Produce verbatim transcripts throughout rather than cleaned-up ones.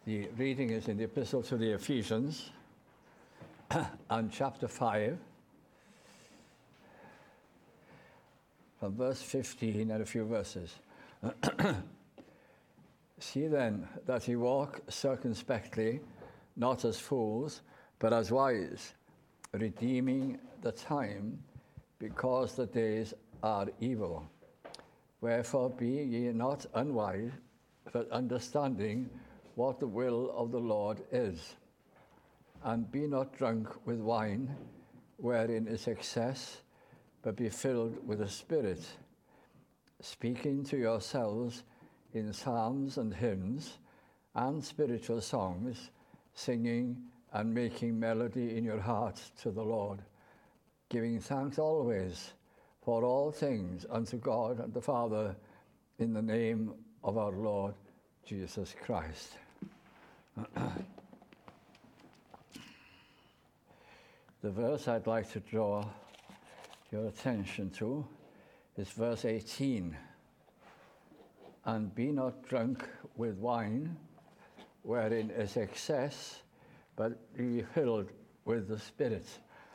The reading is in the Epistle to the Ephesians and chapter five, from verse fifteen and a few verses. See then that ye walk circumspectly, not as fools, but as wise, redeeming the time, because the days are evil. Wherefore be ye not unwise, but understanding what the will of the Lord is. And be not drunk with wine, wherein is excess, but be filled with the Spirit, speaking to yourselves in psalms and hymns and spiritual songs, singing and making melody in your hearts to the Lord, giving thanks always for all things unto God and the Father, in the name of our Lord Jesus Christ. The verse I'd like to draw your attention to is verse eighteen. And be not drunk with wine, wherein is excess, but be filled with the Spirit.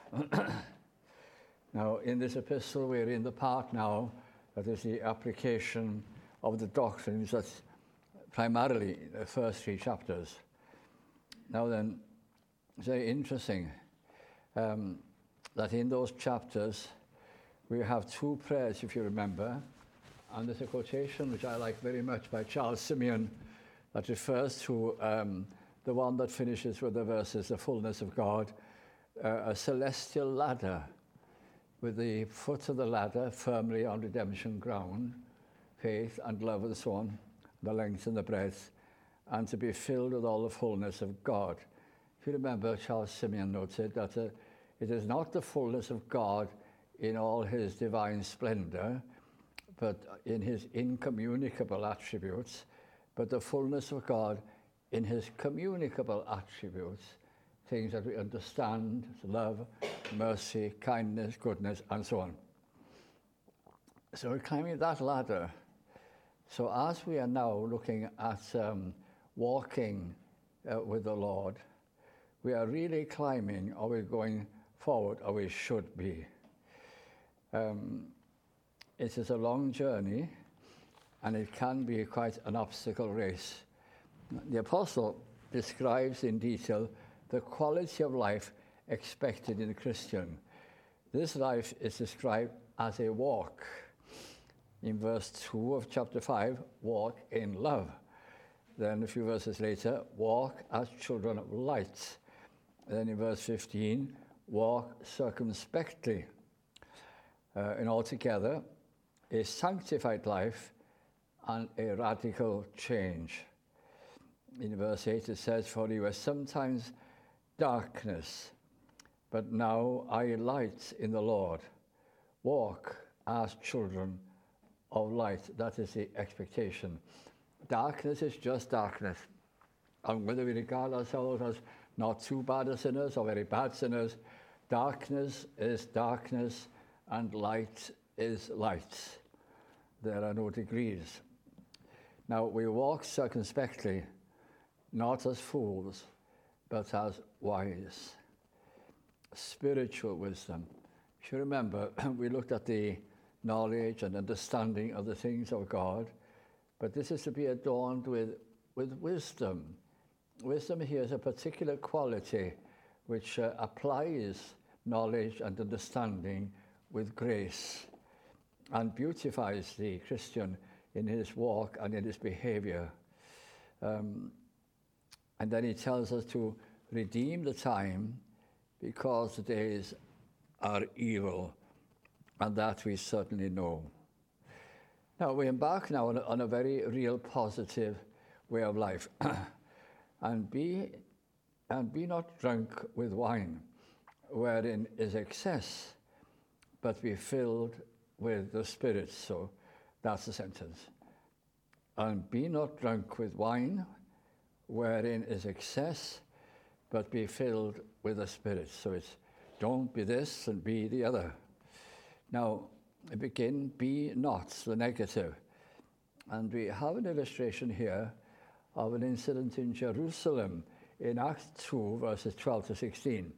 Now, in this epistle, we're in the part now that is the application of the doctrines that's primarily the first three chapters. Now then, it's very interesting um, that in those chapters we have two prayers, if you remember, and there's a quotation which I like very much by Charles Simeon that refers to um, the one that finishes with the verses, the fullness of God, uh, a celestial ladder, with the foot of the ladder firmly on redemption ground, faith and love and so on, the length and the breadth, and to be filled with all the fullness of God. If you remember, Charles Simeon noted that uh, it is not the fullness of God in all his divine splendor, but in his incommunicable attributes, but the fullness of God in his communicable attributes, things that we understand, love, mercy, kindness, goodness, and so on. So we're climbing that ladder. So as we are now looking at um, walking uh, with the Lord, we are really climbing, or we're going forward, or we should be. Um, it is a long journey, and it can be quite an obstacle race. The apostle describes in detail the quality of life expected in a Christian. This life is described as a walk. In verse two of chapter five, walk in love. Then a few verses later, walk as children of light. Then in verse fifteen, walk circumspectly. Uh, and altogether, a sanctified life and a radical change. In verse eight it says, for you were sometimes darkness, but now are ye light in the Lord. Walk as children of light. That is the expectation. Darkness is just darkness. And whether we regard ourselves as not too bad as sinners or very bad sinners, darkness is darkness and light is light. There are no degrees. Now, we walk circumspectly, not as fools, but as wise. Spiritual wisdom. If you remember, we looked at the knowledge and understanding of the things of God, but this is to be adorned with, with wisdom. Wisdom here is a particular quality which uh, applies knowledge and understanding with grace and beautifies the Christian in his walk and in his behavior. Um, and then he tells us to redeem the time because the days are evil, and that we certainly know. Now, we embark now on a, on a very real positive way of life. and be and be not drunk with wine, wherein is excess, but be filled with the Spirit. So that's the sentence. And be not drunk with wine, wherein is excess, but be filled with the Spirit. So it's don't be this and be the other. Now, begin, be not, the negative. And we have an illustration here of an incident in Jerusalem in Acts two, verses twelve to sixteen.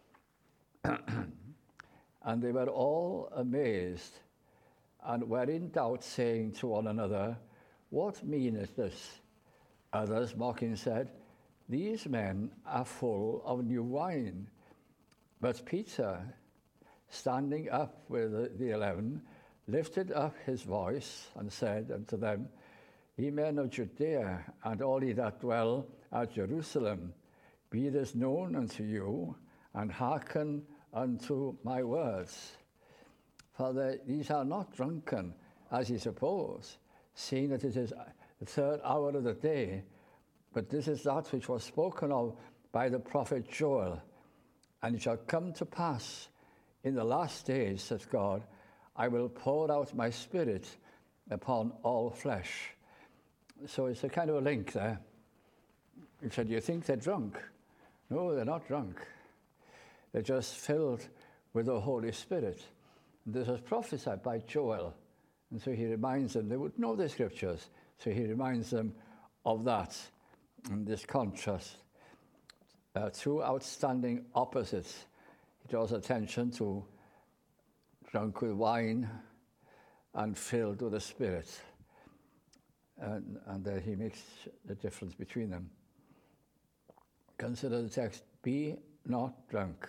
And they were all amazed and were in doubt, saying to one another, "What meaneth this?" Others, mocking, said, "These men are full of new wine." But Peter, standing up with the eleven, lifted up his voice and said unto them, "Ye men of Judea, and all ye that dwell at Jerusalem, be this known unto you, and hearken unto my words. For the, these are not drunken, as ye suppose, seeing that it is the third hour of the day, but this is that which was spoken of by the prophet Joel. And it shall come to pass in the last days, saith God, I will pour out my spirit upon all flesh." So it's a kind of a link there. He said, "You think they're drunk?" No, they're not drunk. They're just filled with the Holy Spirit. And this was prophesied by Joel. And so he reminds them, they would know the scriptures, so he reminds them of that, and this contrast. Uh, two outstanding opposites. He draws attention to drunk with wine and filled with the Spirit. And, and uh, he makes the difference between them. Consider the text, "Be not drunk.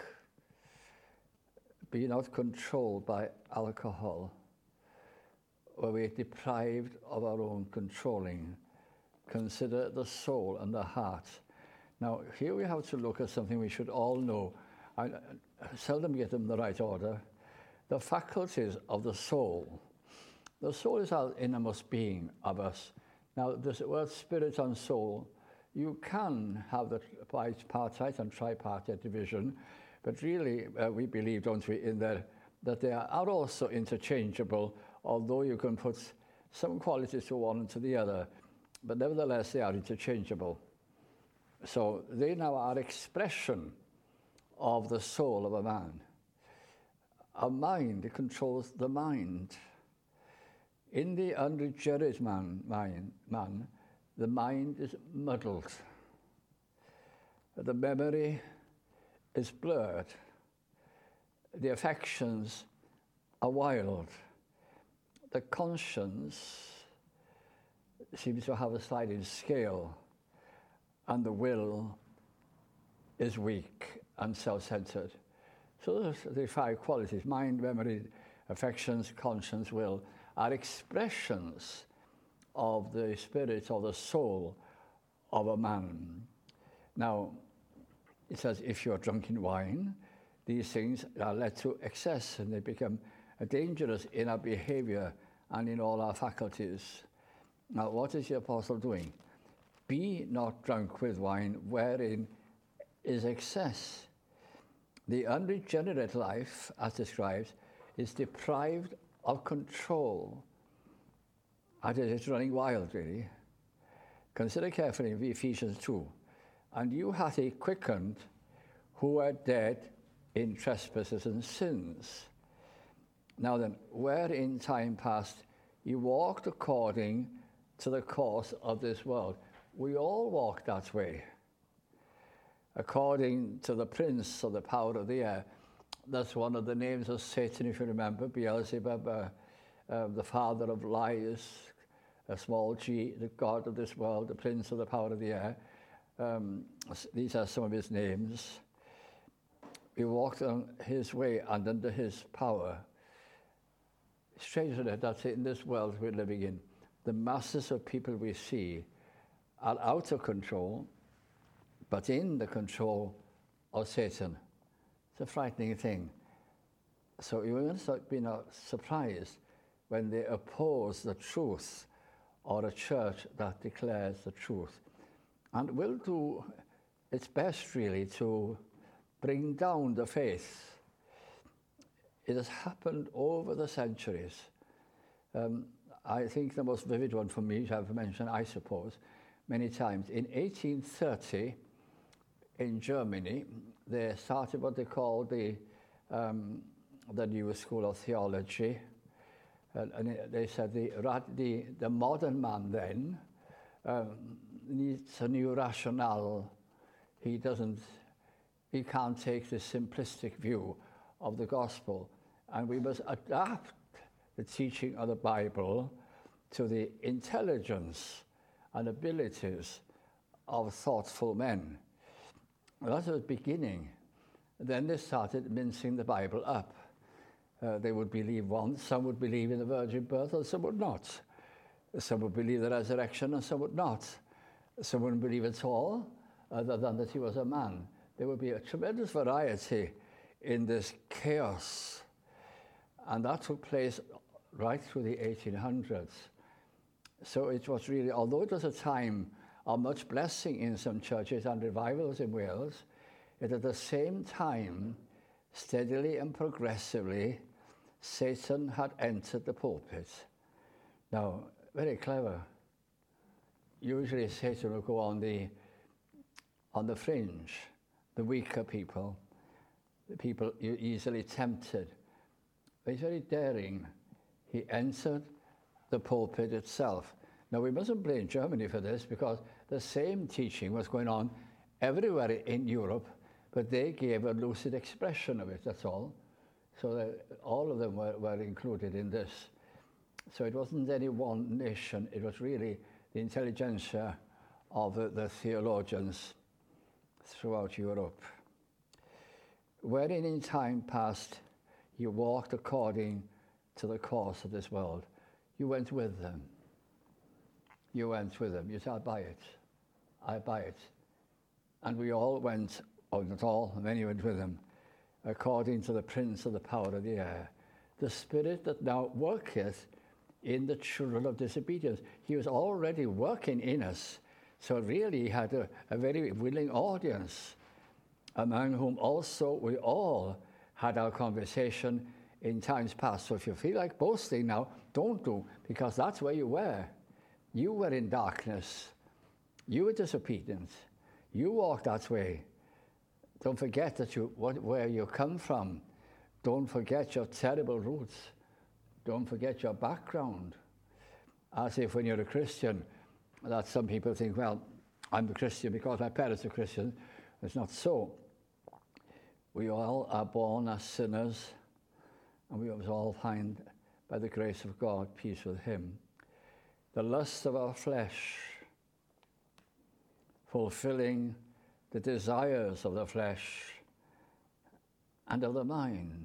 Be not controlled by alcohol, where we are deprived of our own controlling. Consider the soul and the heart." Now, here we have to look at something we should all know. I, I seldom get them in the right order. The faculties of the soul. The soul is our innermost being of us. Now, this word spirit and soul, you can have the bipartite and tripartite division, but really uh, we believe, don't we, in that, that they are also interchangeable, although you can put some qualities to one and to the other, but nevertheless they are interchangeable. So they now are expression of the soul of a man. A mind controls the mind. In the unregenerate man, mind, man, the mind is muddled. The memory is blurred. The affections are wild. The conscience seems to have a sliding scale, and the will is weak and self-centered. So those are the five qualities: mind, memory, affections, conscience, will, are expressions of the spirit or the soul of a man. Now, it says, if you're drunk in wine, these things are led to excess and they become dangerous in our behavior and in all our faculties. Now, what is the apostle doing? Be not drunk with wine, wherein is excess. The unregenerate life, as described, is deprived of control. And it is running wild, really. Consider carefully Ephesians two. And you hath he quickened who were dead in trespasses and sins. Now then, where in time past you walked according to the course of this world. We all walk that way, according to the prince of the power of the air. That's one of the names of Satan, if you remember, Beelzebub, uh, uh, the father of lies, a small g, the god of this world, the prince of the power of the air. Um, these are some of his names. We walked on his way and under his power. Strange, isn't it? That's it, in this world we're living in. The masses of people we see are out of control, but in the control of Satan. It's a frightening thing. So you will be not surprised when they oppose the truth or a church that declares the truth. And will do its best, really, to bring down the faith. It has happened over the centuries. Um, I think the most vivid one for me, which I've mentioned, I suppose, many times. In eighteen thirty, in Germany, they started what they called the, um, the new school of theology. And, and they said the, the, the modern man then, um, needs a new rationale. He doesn't, he can't take the simplistic view of the gospel. And we must adapt the teaching of the Bible to the intelligence and abilities of thoughtful men. That was the beginning. Then they started mincing the Bible up. Uh, they would believe one, some would believe in the virgin birth, and some would not. Some would believe the resurrection, and some would not. Some wouldn't believe at all, other than that he was a man. There would be a tremendous variety in this chaos. And that took place right through the eighteen hundreds. So it was really, although it was a time of much blessing in some churches and revivals in Wales, it at the same time, steadily and progressively, Satan had entered the pulpit. Now, very clever. Usually Satan will go on the, on the fringe, the weaker people, the people easily tempted. But he's very daring. He entered the pulpit itself. Now, we mustn't blame Germany for this, because the same teaching was going on everywhere in Europe, but they gave a lucid expression of it, that's all. So that all of them were, were included in this. So it wasn't any one nation, it was really the intelligentsia of the, the theologians throughout Europe. Wherein in time past you walked according to the course of this world, you went with them. You went with them. You said, I buy it. I buy it. And we all went, or not all, many went with them, according to the prince of the power of the air, the spirit that now worketh in the children of disobedience. He was already working in us, so really he had a, a very willing audience, among whom also we all had our conversation in times past. So if you feel like boasting now, don't do, because that's where you were. You were in darkness. You were disobedient. You walked that way. Don't forget that you, what, where you come from. Don't forget your terrible roots. Don't forget your background. As if when you're a Christian, that some people think, well, I'm a Christian because my parents are Christians. It's not so. We all are born as sinners, and we must all find, by the grace of God, peace with him. The lust of our flesh, fulfilling the desires of the flesh and of the mind,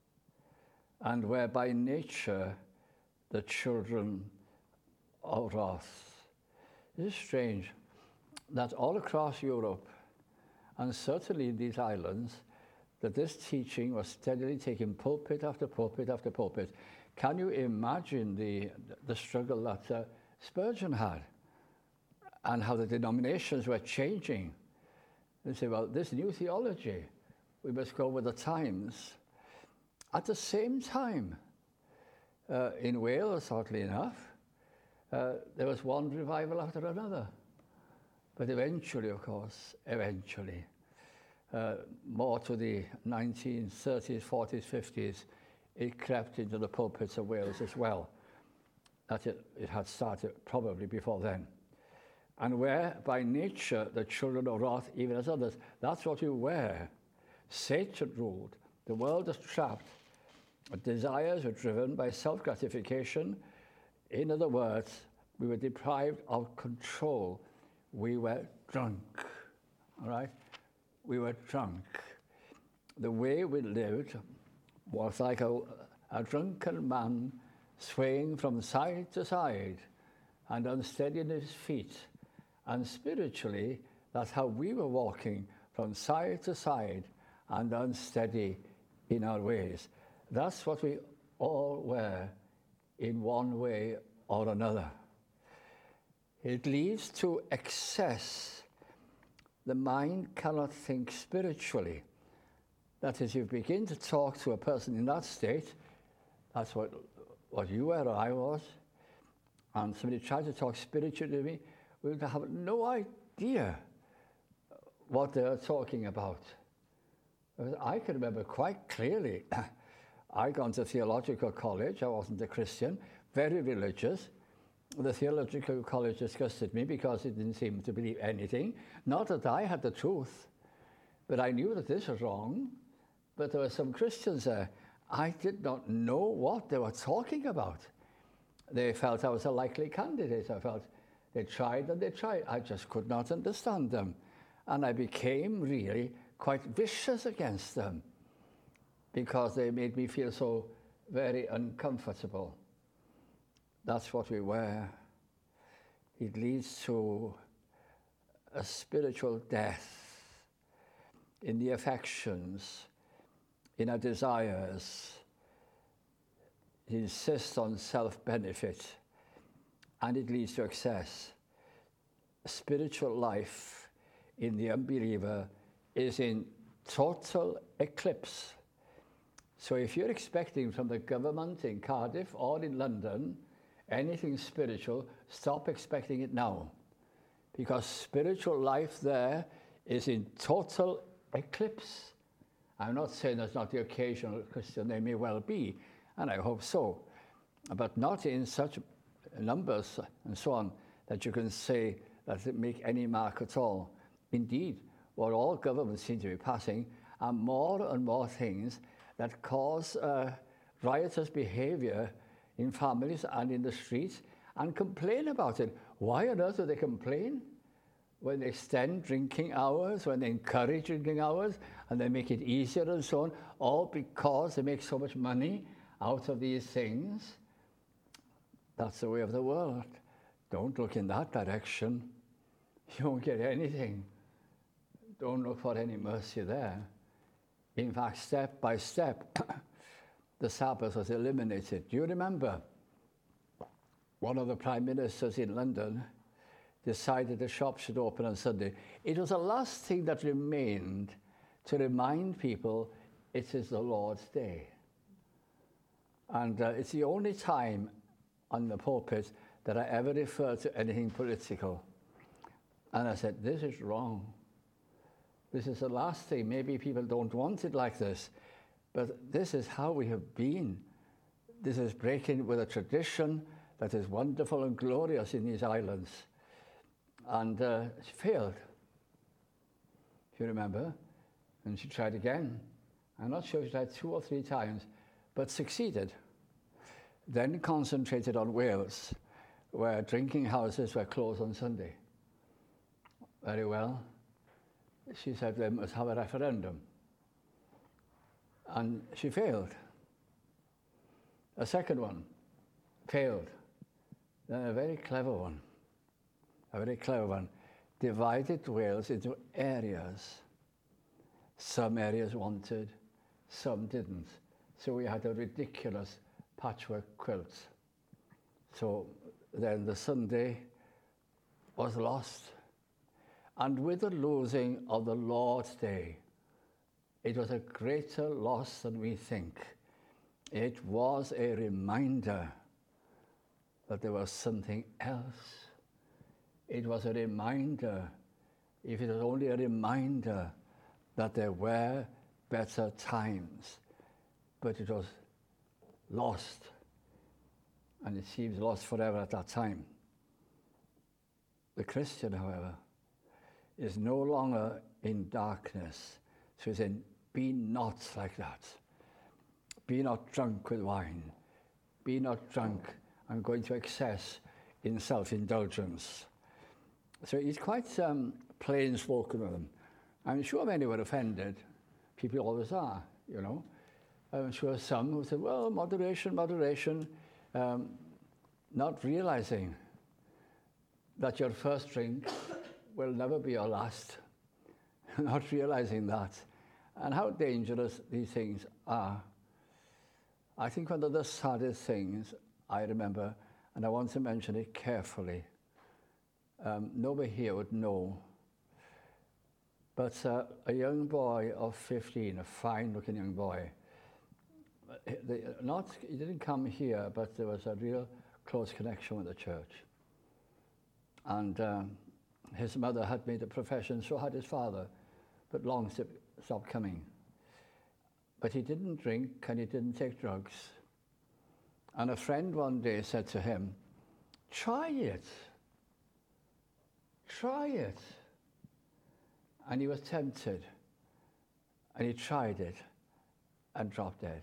and where by nature the children of wrath. It is strange that all across Europe, and certainly in these islands, that this teaching was steadily taking pulpit after pulpit after pulpit. Can you imagine the, the struggle that uh, Spurgeon had, and how the denominations were changing? They say, well, this new theology, we must go with the times. At the same time, uh, in Wales, oddly enough, uh, there was one revival after another. But eventually, of course, eventually, uh, more to the nineteen thirties, forties, fifties, it crept into the pulpits of Wales as well. That it, it had started probably before then. And where by nature the children of wrath, even as others, that's what you were. Satan ruled. The world was trapped. Desires were driven by self-gratification. In other words, we were deprived of control. We were drunk, all right? We were drunk. The way we lived was like a, a drunken man swaying from side to side and unsteady in his feet. And spiritually, that's how we were walking, from side to side and unsteady in our ways. That's what we all were in one way or another. It leads to excess. The mind cannot think spiritually. That is, you begin to talk to a person in that state, that's what, what you were or I was, and somebody tried to talk spiritually to me, we would have no idea what they were talking about. I can remember quite clearly, I'd gone to theological college, I wasn't a Christian, very religious, the theological college disgusted me because it didn't seem to believe anything. Not that I had the truth, but I knew that this was wrong. But there were some Christians there. I did not know what they were talking about. They felt I was a likely candidate. I felt they tried and they tried. I just could not understand them. And I became really quite vicious against them because they made me feel so very uncomfortable. That's what we were. It leads to a spiritual death in the affections, in our desires. It insists on self-benefit, and it leads to excess. Spiritual life in the unbeliever is in total eclipse. So if you're expecting from the government in Cardiff or in London anything spiritual, stop expecting it now. Because spiritual life there is in total eclipse. I'm not saying there's not the occasional Christian, they may well be, and I hope so, but not in such numbers and so on that you can say that it make any mark at all. Indeed, what all governments seem to be passing are more and more things that cause uh, riotous behavior in families and in the streets and complain about it. Why on earth do they complain? When they extend drinking hours, when they encourage drinking hours, and they make it easier and so on, all because they make so much money out of these things. That's the way of the world. Don't look in that direction. You won't get anything. Don't look for any mercy there. In fact, step by step, the Sabbath was eliminated. Do you remember? One of the prime ministers in London decided the shop should open on Sunday. It was the last thing that remained to remind people it is the Lord's day. And uh, it's the only time on the pulpit that I ever referred to anything political. And I said, this is wrong. This is the last thing. Maybe people don't want it like this, but this is how we have been. This is breaking with a tradition that is wonderful and glorious in these islands. And uh, she failed, if you remember. And she tried again. I'm not sure she tried two or three times, but succeeded. Then concentrated on Wales, where drinking houses were closed on Sunday. Very well. She said they must have a referendum. And she failed. A second one failed. Then a very clever one, a very clever one, divided Wales into areas. Some areas wanted, some didn't. So we had a ridiculous patchwork quilt. So then the Sunday was lost. And with the losing of the Lord's Day, it was a greater loss than we think. It was a reminder that there was something else. It was a reminder, if it was only a reminder, that there were better times. But it was lost, and it seems lost forever at that time. The Christian, however, is no longer in darkness. So he's saying, be not like that. Be not drunk with wine. Be not drunk and going to excess in self-indulgence. So he's quite um, plain-spoken with them. I'm sure many were offended. People always are, you know. I'm sure some who said, well, moderation, moderation, um, not realizing that your first drink will never be your last, not realizing that, and how dangerous these things are. I think one of the saddest things I remember, and I want to mention it carefully, um, nobody here would know, but uh, a young boy of fifteen, a fine-looking young boy, they, not, he didn't come here, but there was a real close connection with the church. And um, his mother had made a profession, so had his father, but long stopped coming. But he didn't drink and he didn't take drugs. And a friend one day said to him, Try it. Try it. And he was tempted, and he tried it and dropped dead.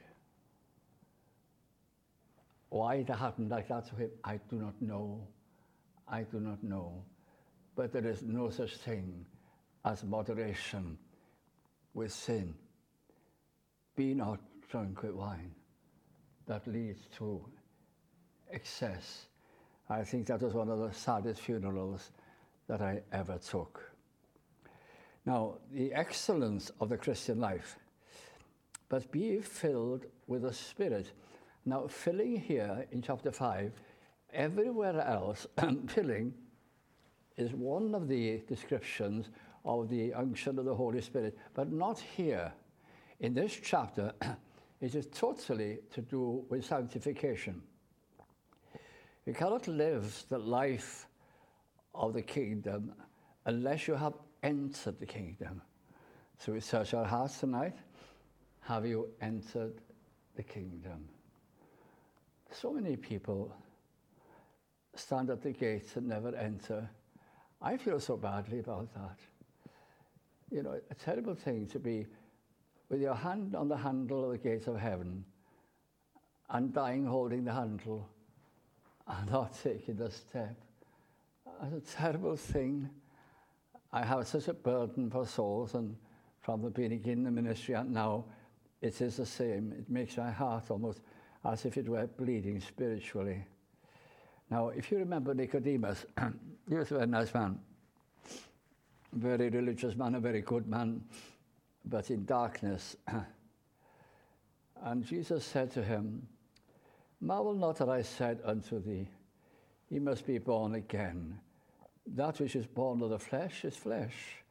Why it happened like that to him, I do not know. I do not know. But there is no such thing as moderation with sin. Be not drunk with wine. That leads to excess. I think that was one of the saddest funerals that I ever took. Now, the excellence of the Christian life, but be filled with the Spirit. Now, filling here in chapter five, everywhere else, filling is one of the descriptions of the unction of the Holy Spirit, but not here. In this chapter, it is totally to do with sanctification. You cannot live the life of the kingdom unless you have entered the kingdom. So we search our hearts tonight. Have you entered the kingdom? So many people stand at the gates and never enter. I feel so badly about that. You know, a terrible thing to be with your hand on the handle of the gates of heaven and dying holding the handle and not taking the step. It's a terrible thing. I have such a burden for souls, and from the beginning of the ministry and now, it is the same. It makes my heart almost as if it were bleeding spiritually. Now, if you remember Nicodemus, he was a very nice man, very religious man, a very good man, but in darkness. And Jesus said to him, marvel not that I said unto thee, he must be born again. That which is born of the flesh is flesh,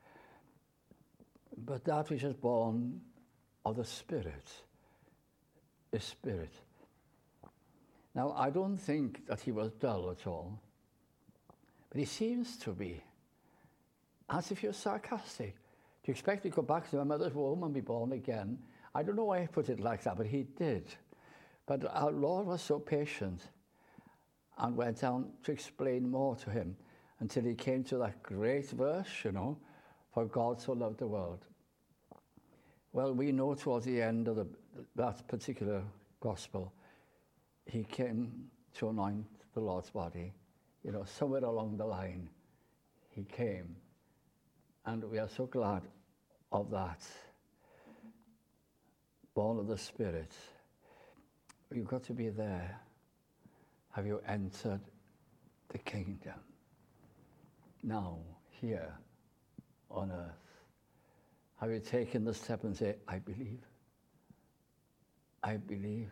but that which is born of the Spirit is spirit. Now, I don't think that he was dull at all, but he seems to be, as if he was sarcastic. Do you expect to go back to my mother's womb and be born again? I don't know why he put it like that, but he did. But our Lord was so patient and went on to explain more to him until he came to that great verse, you know, for God so loved the world. Well, we know towards the end of the, that particular gospel, he came to anoint the Lord's body. You know, somewhere along the line, he came. And we are so glad of that. Born of the Spirit. You've got to be there. Have you entered the kingdom? Now, here on earth. Have you taken the step and say, I believe? I believe.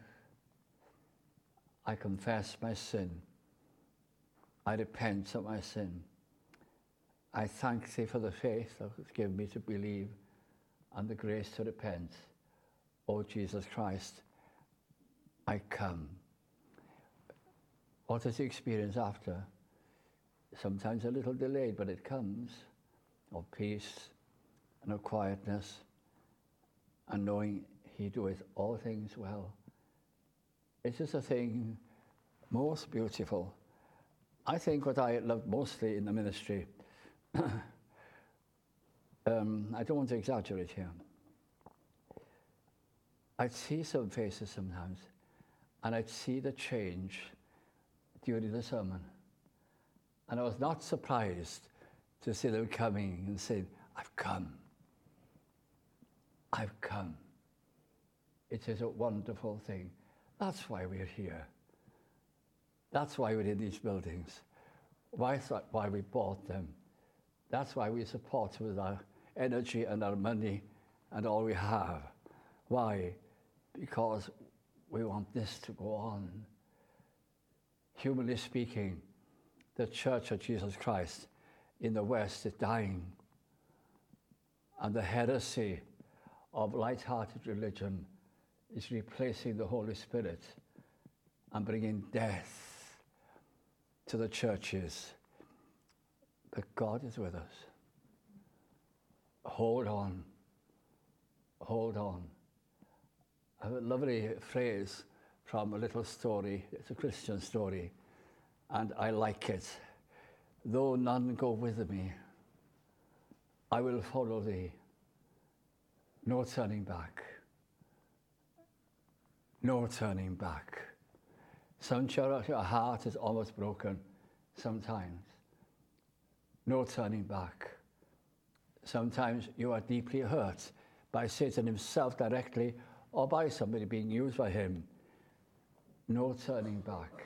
I confess my sin. I repent of my sin. I thank thee for the faith that has given me to believe and the grace to repent. O Jesus Christ, I come. What is the experience after? Sometimes a little delayed, but it comes, of peace and of quietness, and knowing he doeth all things well. It is a thing most beautiful. I think what I loved mostly in the ministry, um, I don't want to exaggerate here. I'd see some faces sometimes, and I'd see the change during the sermon. And I was not surprised to see them coming and saying, I've come. I've come. It is a wonderful thing. That's why we're here. That's why we're in these buildings. Why, why we bought them. That's why we support with our energy and our money and all we have. Why? Because we want this to go on. Humanly speaking, the Church of Jesus Christ in the West is dying. And the heresy of light-hearted religion is replacing the Holy Spirit and bringing death to the churches. But God is with us. Hold on. Hold on. I have a lovely phrase from a little story. It's a Christian story. and I like it. Though none go with me, I will follow thee. No turning back. No turning back. Sometimes your heart is almost broken. Sometimes. No turning back. Sometimes you are deeply hurt by Satan himself directly or by somebody being used by him. No turning back.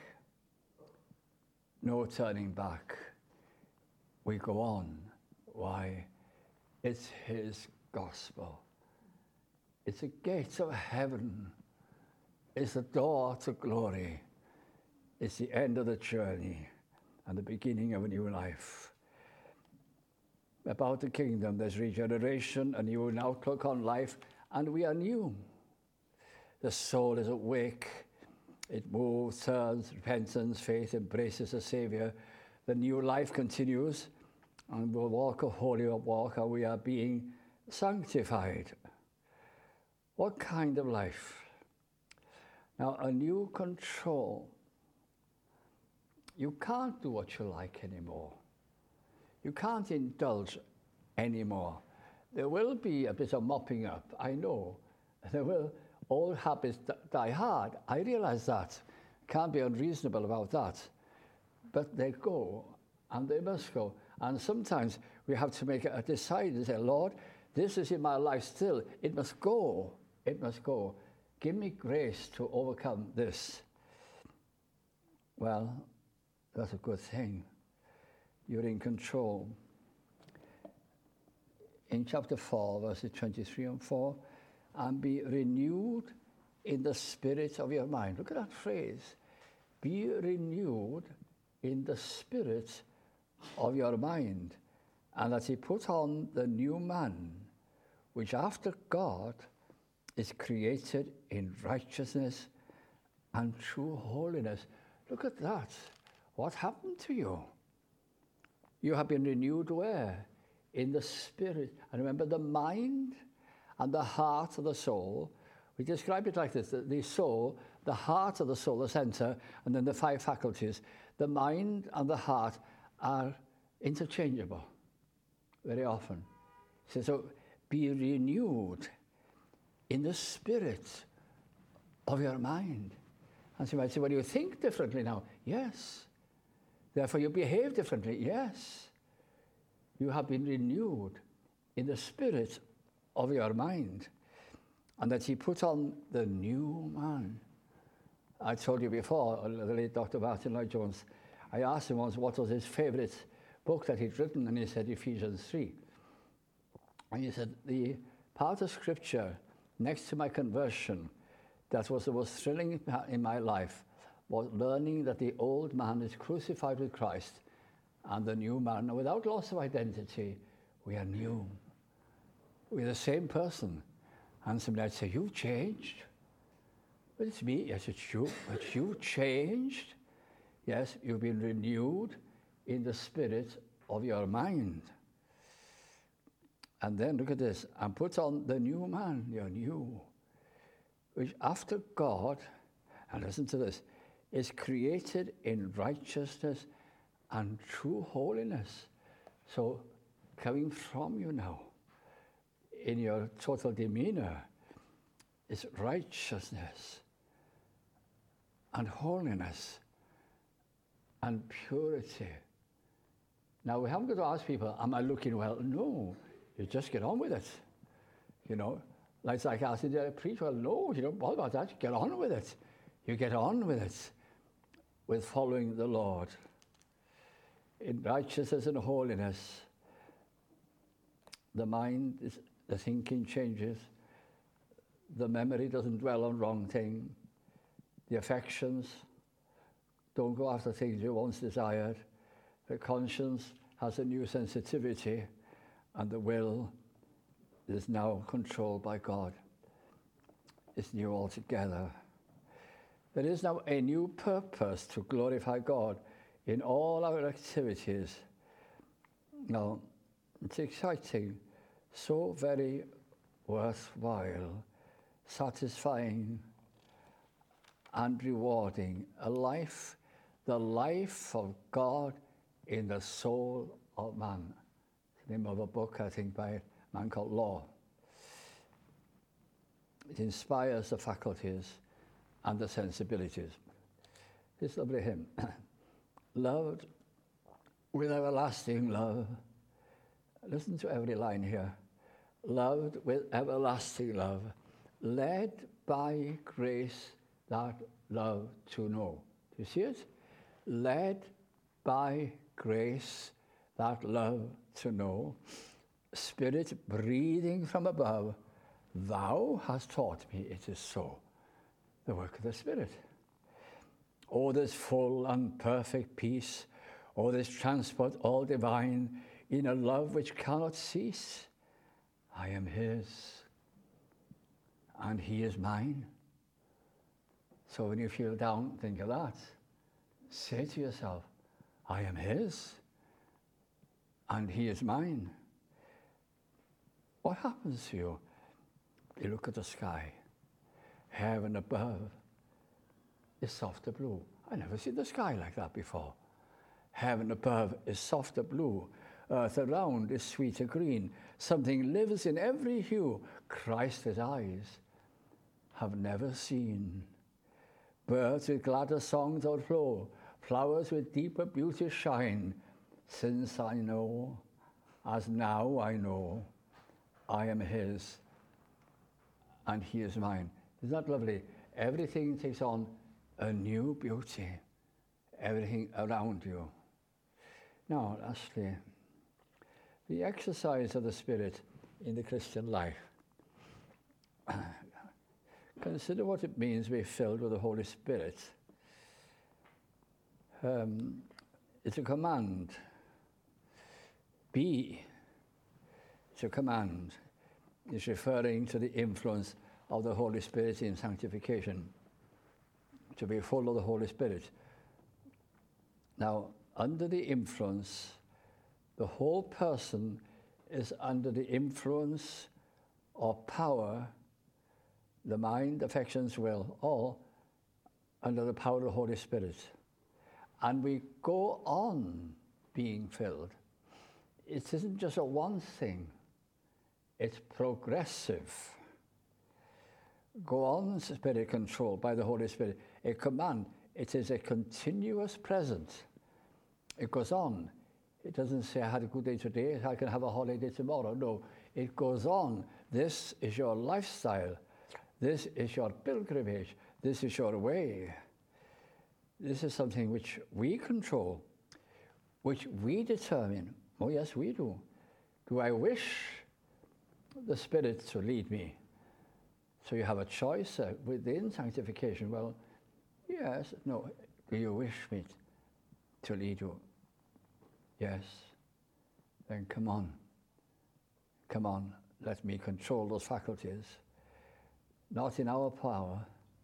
No turning back. We go on. Why? It's his gospel. It's a gate of heaven. It's the door to glory. It's the end of the journey and the beginning of a new life. About the kingdom, there's regeneration, a new outlook on life, and we are new. The soul is awake. It moves, turns, repentance, faith, embraces the Savior. The new life continues, and we'll walk a holy walk, and we are being sanctified. What kind of life? Now, a new control. You can't do what you like anymore. You can't indulge anymore. There will be a bit of mopping up, I know. There will, old habits die hard. I realize that. Can't be unreasonable about that. But they go, and they must go. And sometimes we have to make a decide and say, Lord, this is in my life still. It must go. It must go. Give me grace to overcome this. Well, that's a good thing. You're in control. In chapter four, verses twenty-three and four, and be renewed in the spirit of your mind. Look at that phrase. Be renewed in the spirit of your mind, and that he put on the new man, which after God is created in righteousness and true holiness. Look at that. What happened to you? You have been renewed where? In the spirit. And remember, the mind and the heart of the soul, we describe it like this, the, the soul, the heart of the soul, the center, and then the five faculties. The mind and the heart are interchangeable very often. So, so be renewed in the spirit of your mind. And so you might say, well, you think differently now. Yes. Therefore, you behave differently. Yes. You have been renewed in the spirit of your mind. And that he put on the new man. I told you before, the late Doctor Martin Lloyd-Jones, I asked him once what was his favorite book that he'd written, and he said Ephesians three. And he said, the part of scripture next to my conversion that was the most thrilling in my life was learning that the old man is crucified with Christ and the new man, without loss of identity, we are new. We're the same person. And somebody would say, you've changed. But it's me. Yes, it's you. But you've changed. Yes, you've been renewed in the spirit of your mind. And then look at this. And put on the new man, you're new, which after God, and listen to this, is created in righteousness and true holiness. So coming from you now, in your total demeanor, is righteousness and holiness and purity. Now, we haven't got to ask people, am I looking well? No, you just get on with it. You know, like, like asking the preacher, well, no, you don't bother about that. Get on with it. You get on with it, with following the Lord in righteousness and holiness. The mind, is, the thinking changes. The memory doesn't dwell on wrong thing. The affections don't go after things you once desired. The conscience has a new sensitivity, and the will is now controlled by God. It's new altogether. There is now a new purpose to glorify God in all our activities. Now, it's exciting, so very worthwhile, satisfying, and rewarding. A life the life of God in the soul of man. It's the name of a book, I think, by a man called Law. It inspires the faculties and the sensibilities. This lovely hymn. Loved with everlasting love. Listen to every line here. Loved with everlasting love, led by grace that love to know. Do you see it? Led by grace that love to know, Spirit breathing from above, thou hast taught me it is so. The work of the Spirit. Oh, this full and perfect peace, oh, this transport all divine, in a love which cannot cease. I am his, and he is mine. So when you feel down, think of that. Say to yourself, I am his, and he is mine. What happens to you? You look at the sky. Heaven above is softer blue. I never seen the sky like that before. Heaven above is softer blue. Earth around is sweeter green. Something lives in every hue Christ's eyes have never seen. Birds with gladder songs outflow. Flowers with deeper beauty shine. Since I know, as now I know, I am his and he is mine. Isn't that lovely? Everything takes on a new beauty. Everything around you. Now, lastly, the exercise of the Spirit in the Christian life. Consider what it means to be filled with the Holy Spirit. Um, it's a command. Be. It's a command. It's referring to the influence of the Holy Spirit in sanctification. To be full of the Holy Spirit. Now, under the influence, the whole person is under the influence or power, the mind, affections, will, all under the power of the Holy Spirit. And we go on being filled. It isn't just a one thing, it's progressive. Go on, Spirit controlled by the Holy Spirit. A command, it is a continuous present. It goes on. It doesn't say, I had a good day today, I can have a holiday tomorrow. No, it goes on. This is your lifestyle. This is your pilgrimage. This is your way. This is something which we control, which we determine. Oh, yes, we do. Do I wish the Spirit to lead me? So you have a choice uh, within sanctification. Well, yes, no. Do you wish me to lead you? Yes. Then come on. Come on. Let me control those faculties. Not in our power,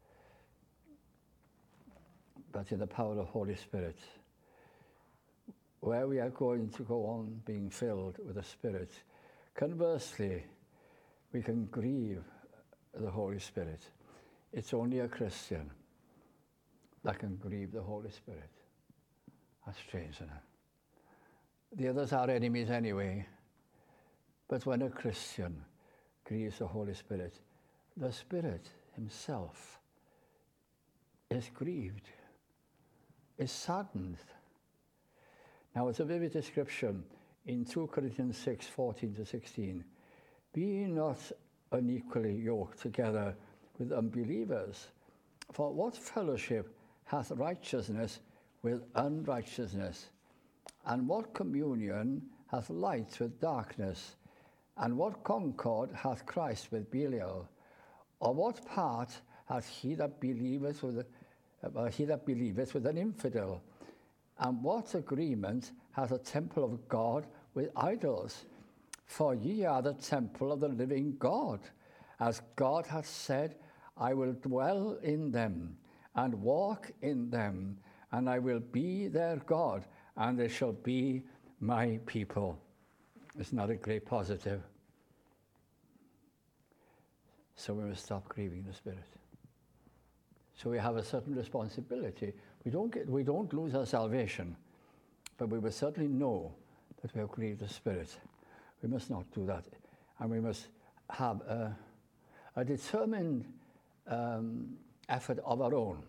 but in the power of the Holy Spirit. Where we are going to go on being filled with the Spirit. Conversely, we can grieve the Holy Spirit. It's only a Christian that can grieve the Holy Spirit. That's strange, isn't it? The others are enemies anyway. But when a Christian grieves the Holy Spirit, the Spirit himself is grieved, is saddened. Now, it's a vivid description in two Corinthians six, fourteen to sixteen. Be ye not unequally yoked together with unbelievers. For what fellowship hath righteousness with unrighteousness? And what communion hath light with darkness? And what concord hath Christ with Belial? Or what part hath he that believeth with, uh, he that believeth with an infidel? And what agreement hath a temple of God with idols? For ye are the temple of the living God. As God hath said, I will dwell in them and walk in them, and I will be their God, and they shall be my people. It's not a great positive. So we must stop grieving the Spirit. So we have a certain responsibility. We don't, get, we don't lose our salvation, but we must certainly know that we have grieved the Spirit. We must not do that. And we must have a, a determined um, effort of our own.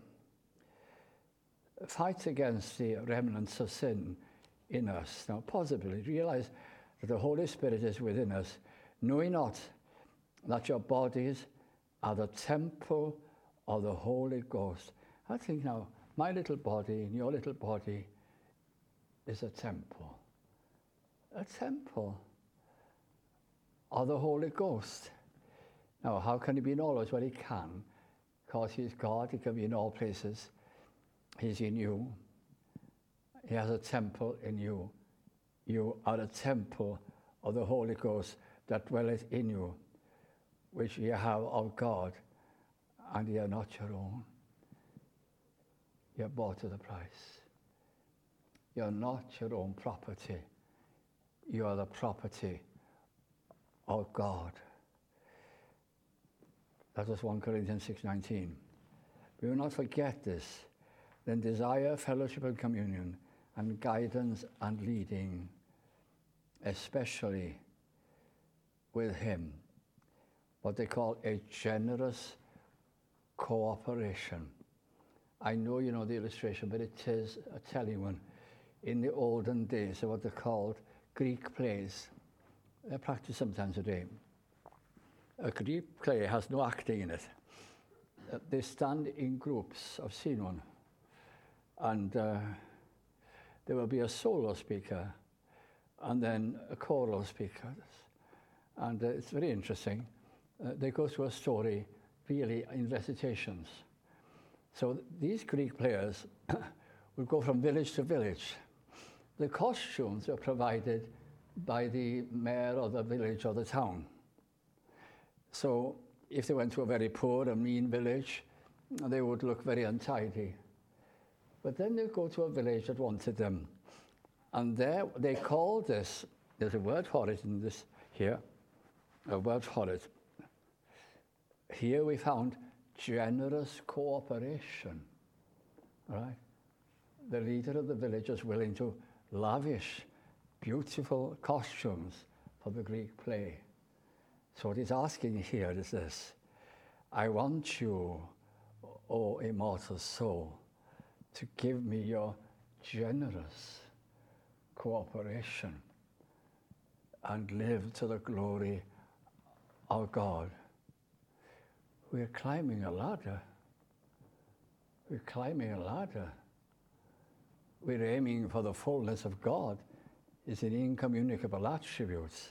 Fight against the remnants of sin in us. Now, possibly realize that the Holy Spirit is within us, knowing not that your bodies are the temple of the Holy Ghost. I think now, my little body and your little body is a temple. A temple of the Holy Ghost. Now, how can he be in all those? Well, he can, because he's God. He can be in all places. He's in you. He has a temple in you. You are a temple of the Holy Ghost that dwelleth in you, which ye have of God, and ye are not your own. You're bought at a price. You're not your own property. You are the property of God. That was First Corinthians six nineteen. We will not forget this, then desire fellowship and communion and guidance and leading, especially with him, what they call a generous cooperation. I know you know the illustration, but it is a telling one. In the olden days, they were what they called Greek plays. They're practiced sometimes today. A Greek play has no acting in it. Uh, they stand in groups. I've seen one. And uh, there will be a solo speaker and then a choral speaker. And uh, it's very interesting. Uh, they go through a story really in recitations. So th- these Greek players will go from village to village. The costumes are provided by the mayor of the village or the town. So if they went to a very poor and mean village, they would look very untidy. But then they go to a village that wanted them. And there they call this, there's a word for it in this here, a word for it. Here we found generous cooperation, right? The leader of the village is willing to lavish beautiful costumes for the Greek play. So what he's asking here is this: I want you, O immortal soul, to give me your generous cooperation and live to the glory of God. We're climbing a ladder. We're climbing a ladder. We're aiming for the fullness of God. It's an incommunicable attribute.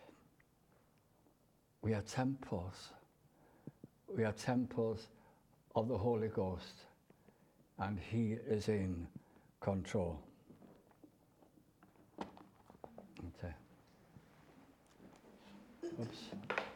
We are temples. We are temples of the Holy Ghost, and he is in control. Okay. Oops.